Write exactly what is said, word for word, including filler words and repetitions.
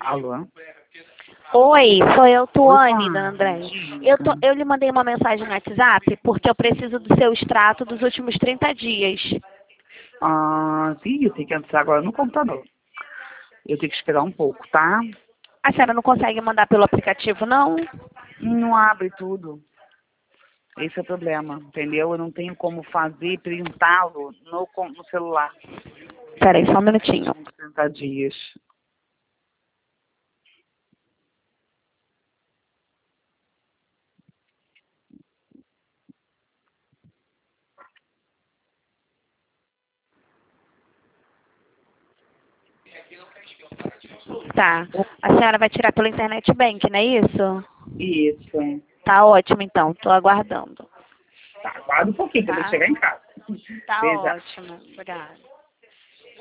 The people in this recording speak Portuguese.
Alô? Oi, sou eu, Tuane, Oi, dona André. diga. Eu, tô, eu lhe mandei uma mensagem no WhatsApp porque eu preciso do seu extrato dos últimos trinta dias. Ah, sim, eu tenho que entrar agora no computador. Eu tenho que esperar um pouco, tá? A senhora não consegue mandar pelo aplicativo, não? Não abre tudo. Esse é o problema, entendeu? Eu não tenho como fazer, printá-lo no, com- no celular. Peraí, só um minutinho. Uns trinta dias. Tá. A senhora vai tirar pelo Internet Bank, não é isso? Isso. Tá ótimo, então. Tô aguardando. Tá, aguarda um pouquinho, que eu vou Tá? chegar em casa. Tá Veja. ótimo. Obrigada.